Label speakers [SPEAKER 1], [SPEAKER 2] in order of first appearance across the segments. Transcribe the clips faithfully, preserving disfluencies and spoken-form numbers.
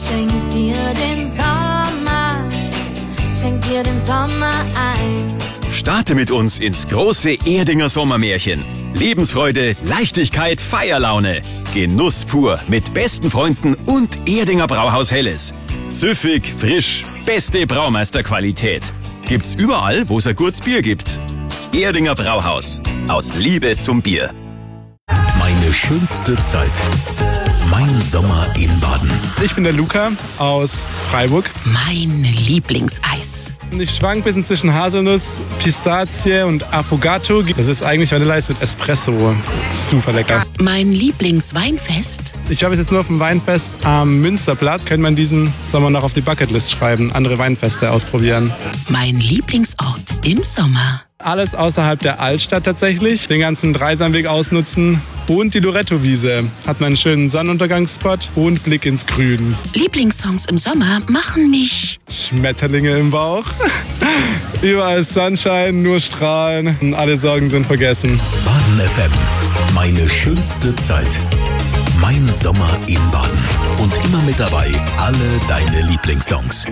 [SPEAKER 1] Schenk dir den Sommer, schenk dir den Sommer ein.
[SPEAKER 2] Starte mit uns ins große Erdinger Sommermärchen. Lebensfreude, Leichtigkeit, Feierlaune. Genuss pur mit besten Freunden und Erdinger Brauhaus Helles. Süffig, frisch, beste Braumeisterqualität. Gibt's überall, wo es ein gutes Bier gibt. Erdinger Brauhaus. Aus Liebe zum Bier.
[SPEAKER 3] Meine schönste Zeit. Mein Sommer in Baden.
[SPEAKER 4] Ich bin der Luca aus Freiburg.
[SPEAKER 5] Mein Lieblingseis.
[SPEAKER 4] Ich schwank ein bisschen zwischen Haselnuss, Pistazie und Affogato. Das ist eigentlich Vanilleeis mit Espresso. Super lecker.
[SPEAKER 5] Mein Lieblingsweinfest.
[SPEAKER 4] Ich war bis jetzt nur auf dem Weinfest am Münsterblatt. Könnte man diesen Sommer noch auf die Bucketlist schreiben, andere Weinfeste ausprobieren.
[SPEAKER 5] Mein Lieblingsort im Sommer.
[SPEAKER 4] Alles außerhalb der Altstadt tatsächlich. Den ganzen Dreisamweg ausnutzen. Und die Loretto-Wiese. Hat man einen schönen Sonnenuntergangsspot und Blick ins Grün.
[SPEAKER 5] Lieblingssongs im Sommer machen mich...
[SPEAKER 4] Schmetterlinge im Bauch. Überall Sunshine, nur Strahlen. Und alle Sorgen sind vergessen.
[SPEAKER 3] Baden F M. Meine schönste Zeit. Mein Sommer in Baden. Und immer mit dabei alle deine Lieblingssongs.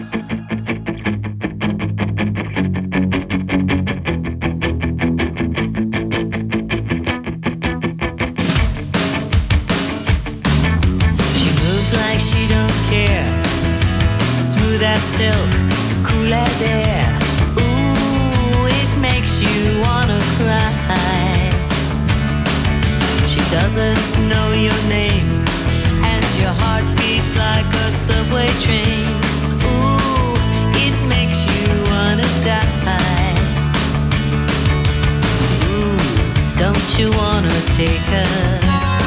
[SPEAKER 6] That silk, cool as air. Ooh, it makes you wanna cry. She doesn't know your name, and your heart beats like a subway train. Ooh, it makes you wanna die. Ooh, don't you wanna take her?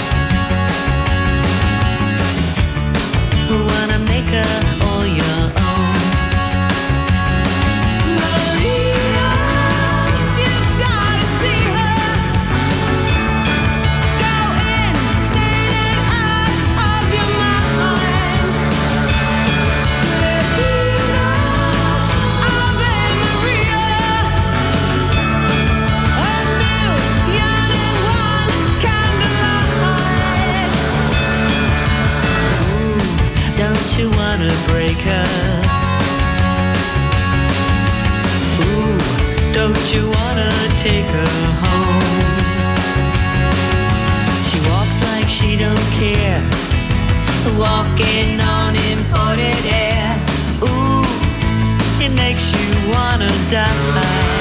[SPEAKER 6] Wanna make her all your own. Don't you wanna break her? Ooh, don't you wanna take her home? She walks like she don't care, walking on imported air. Ooh, it makes you wanna die.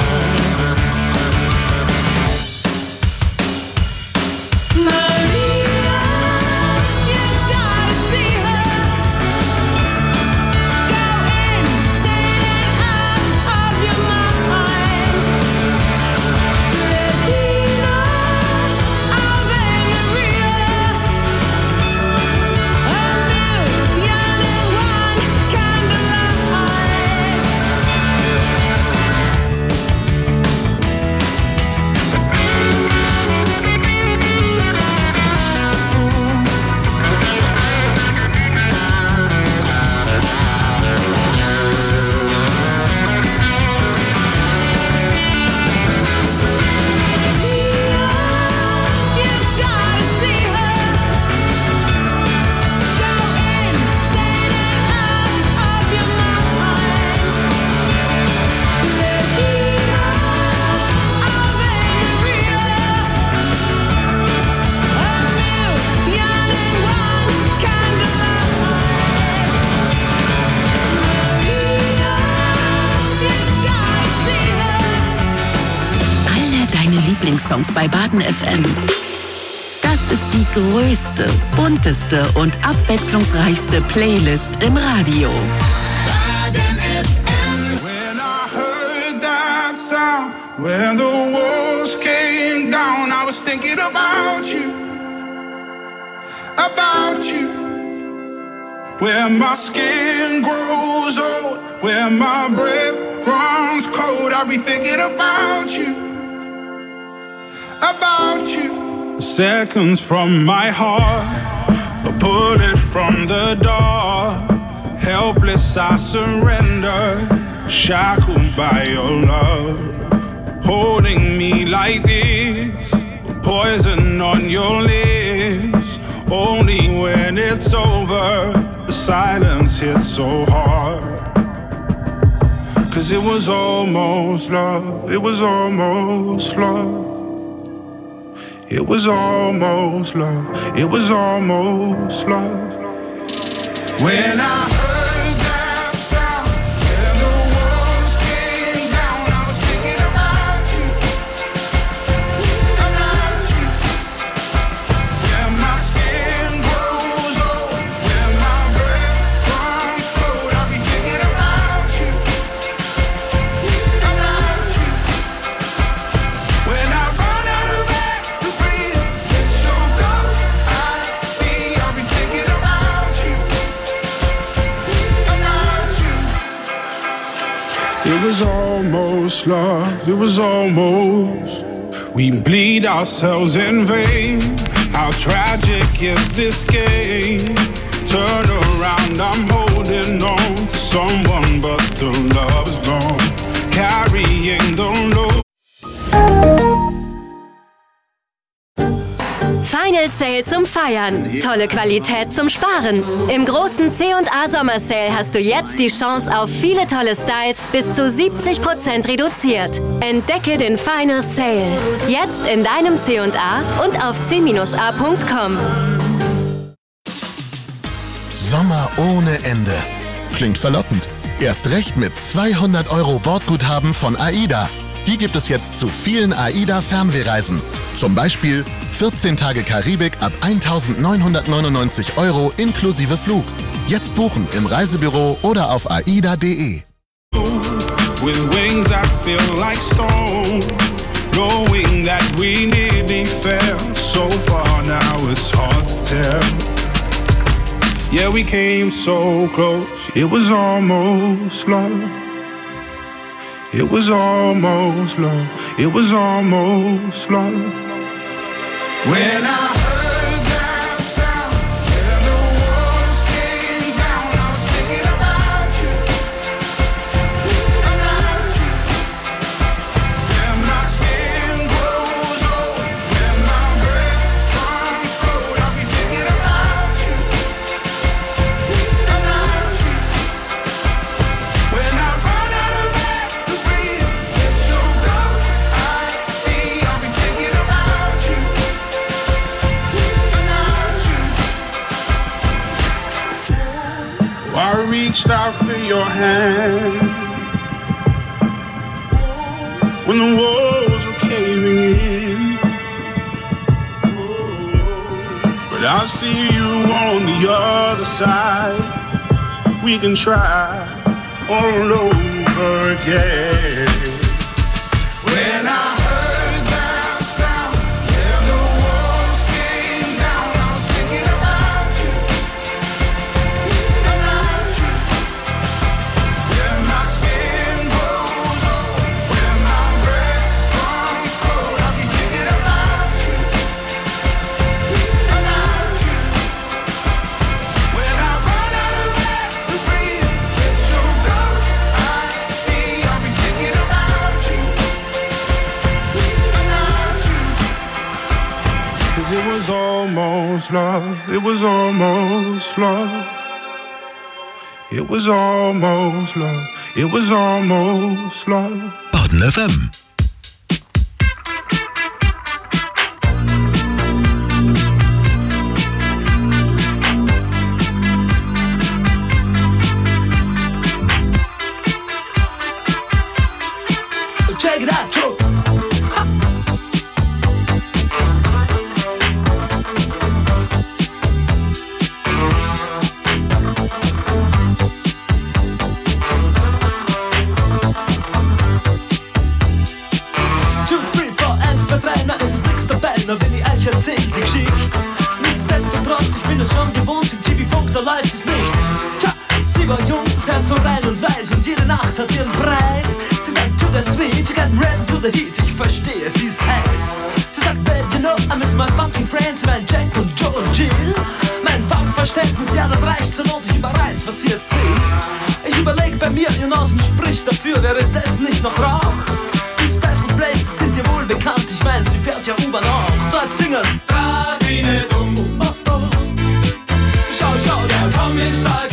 [SPEAKER 5] Songs bei Baden F M. Das ist die größte, bunteste und abwechslungsreichste Playlist im Radio.
[SPEAKER 7] Baden F M. When I heard that sound, when the walls came down, I was thinking about you, about you. Where my skin grows old, where my breath runs cold, I'll be thinking about you, about you. Seconds from my heart, a bullet from the door. Helpless I surrender, shackled by your love. Holding me like this, poison on your lips. Only when it's over, the silence hit so hard. Cause it was almost love, it was almost love. It was almost love, it was almost love. When I heard that sound and the walls came down, I was thinking about you, about you. When my skin grows old, when my breath runs cold, I'll be thinking about you, about you. When I run out of air to breathe, it's your ghost I see, I'll be thinking about you, about you. It was almost love, it was almost. We bleed ourselves in vain. How tragic is this game? Turn around, I'm holding on to someone, but the love is gone, carrying the load.
[SPEAKER 8] Final Sale zum Feiern. Tolle Qualität zum Sparen. Im großen C und A Sommersale hast du jetzt die Chance auf viele tolle Styles bis zu siebzig Prozent reduziert. Entdecke den Final Sale. Jetzt in deinem C und A und auf c a punkt com.
[SPEAKER 9] Sommer ohne Ende. Klingt verlockend. Erst recht mit zweihundert Euro Bordguthaben von AIDA. Die gibt es jetzt zu vielen AIDA-Fernwehreisen. Zum Beispiel vierzehn Tage Karibik ab eintausendneunhundertneunundneunzig Euro inklusive Flug. Jetzt buchen im Reisebüro oder auf aida punkt de.
[SPEAKER 7] With wings that feel like stone, knowing that we nearly fell so far, now it's hard to tell. Yeah, we came so close, it was almost love. It was almost love, it was almost love. When I heard that sound and the walls came down, I was thinking about you, about you. When my skin grows old, when my breath comes cold, I'll be thinking about you, about you. When I run out of air to breathe, it's your ghost I see, I'll be thinking about you, about you. I reached out for your hand when the walls were caving in, but I see you on the other side. We can try all over again. When I heard that sound and the walls came down, I was thinking about you, about you. When my skin grows old, when my breath comes cold, I'll be thinking about you, about you. When I run out of air to breathe, it's your ghost I see, I'll be thinking about you, about you. 'Cause it was almost love, it was almost love. It was almost love, it was almost love.
[SPEAKER 3] Baden F M.
[SPEAKER 6] Check it out, Joe. Two, three, four, eins, zwei, drei, na es ist nix dabei, na wenn ich euch erzähl die Geschichte. Nichtsdestotrotz, ich bin es schon gewohnt, im T V-Funk, da läuft es nicht. Tja, sie war jung, das Herz so rein und weiß und jede Nacht hat ihren Preis. Sie sagt, to the sweet, you got rap to the heat, ich verstehe, sie ist heiß. Sie sagt, babe, you know, I miss my funky friends, mein Jack und Joe und Jill. Mein Funkverständnis, ja, das reicht zur Not, ich überreiß, was sie jetzt will. Ich überleg bei mir, ihr Nasen spricht dafür, wäre das nicht noch Rauch? Die Special Places sind dir wohl bekannt, ich mein, sie fährt ja U-Bahn auch. Dort singen's, grad wie ne Dumm. Oh, oh. Schau, schau, der Kommissar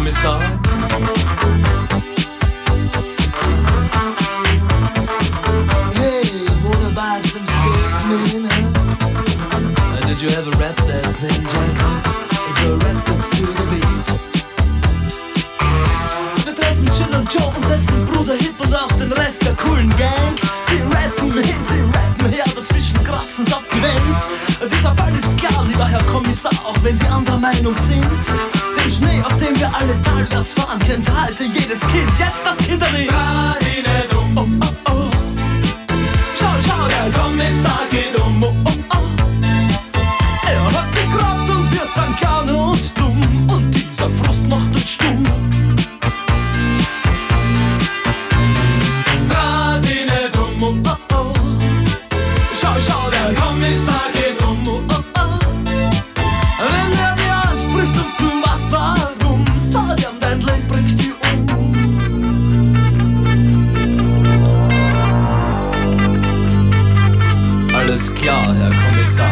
[SPEAKER 10] Kommissar.
[SPEAKER 11] Hey, wanna buy some stuff, man, huh? Did you ever rap that plain Jack? So rap it to the beat. Wir treffen Chill und Joe und dessen Bruder Hip und auch den Rest der coolen Gang. Sie rappen hin, sie rappen her, dazwischen kratzen's abgewend. Dieser Fall ist klar, lieber Herr Kommissar, auch wenn Sie anderer Meinung sind. Den Schnee, auf dem wir alle talwärts fahren, kennt halte jedes Kind. Jetzt das Kinderlied. Oh, oh, oh. Schau, schau, der Kommissar geht um. Oh, oh, oh. Er hat die Kraft und wir sind gerne und dumm. Und dieser Frust macht uns stumm. Draht ihn nicht um. Oh, oh, oh. Schau, schau, der Kommissar geht um. Oh, oh, oh. Wenn er dir anspricht und du weißt warum, sag ihm, dein Leben bringt dich um.
[SPEAKER 10] Alles klar, Herr Kommissar.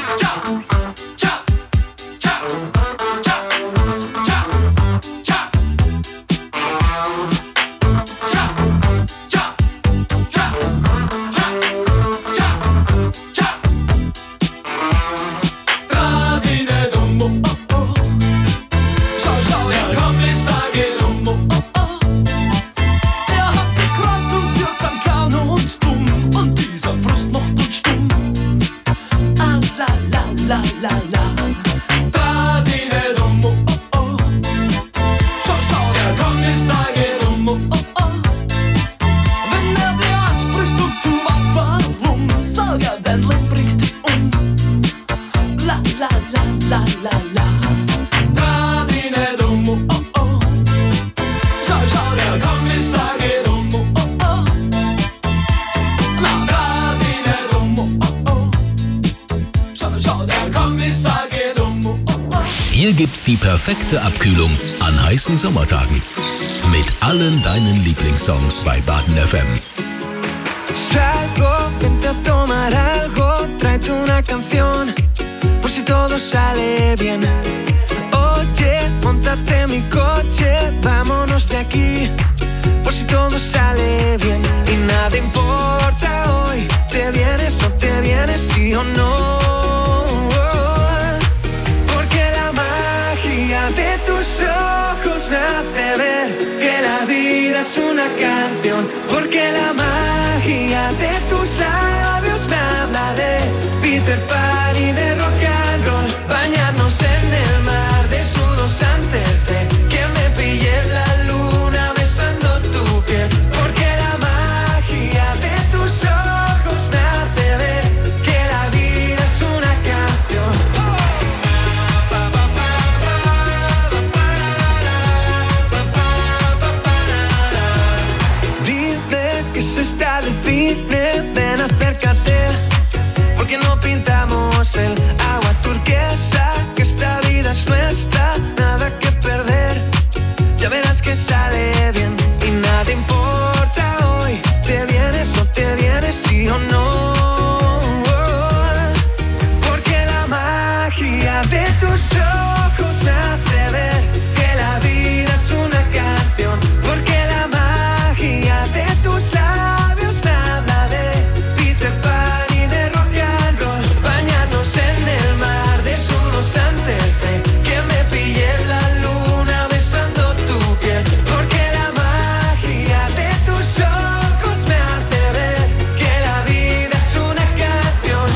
[SPEAKER 3] Hier gibt's die perfekte Abkühlung an heißen Sommertagen. Mit allen deinen Lieblingssongs bei Baden F M.
[SPEAKER 12] Salgo, vente a tomar algo, tráete una canción, por si todo sale bien. Oye, móntate en mi coche, vámonos de aquí, por si todo sale bien. Y nada importa hoy, te vienes o te vienes, sí o no. De tus ojos me hace ver que la vida es una canción, porque la magia de tus labios me habla de Peter Pan y de rock and roll. Bañarnos en el mar desnudos antes de que me pille la luna besando tu piel, porque la magia de tus ojos me hace ver que la vida es una canción. Está de cine, ven acércate, porque no pintamos el agua turquesa, que esta vida es nuestra, nada que perder, ya verás que sale bien. Y nada importa hoy, te vienes o te vienes, sí o no, porque la magia de tus ojos me hace ver que la vida es una canción, porque la magia de tus labios me habla de Peter Pan y de rock and roll. Bañarnos en el mar desnudos antes de que me pille la luna besando tu piel, porque la magia de tus ojos me hace ver que la vida es una canción.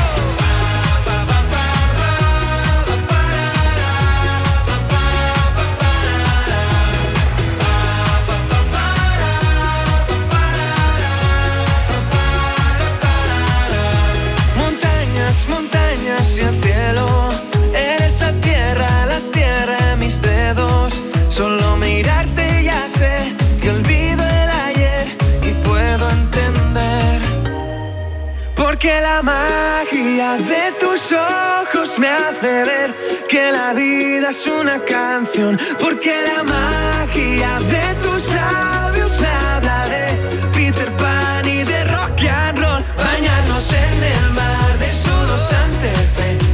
[SPEAKER 12] Montañas, montañas y el cielo, eres la tierra, la tierra en mis dedos. Solo mirarte ya sé que olvido el ayer y puedo entender, porque la magia de tus ojos me hace ver que la vida es una canción, porque la magia de tus labios me habla de Peter Pan y de rock and roll. Bañarnos en el mar desnudos antes de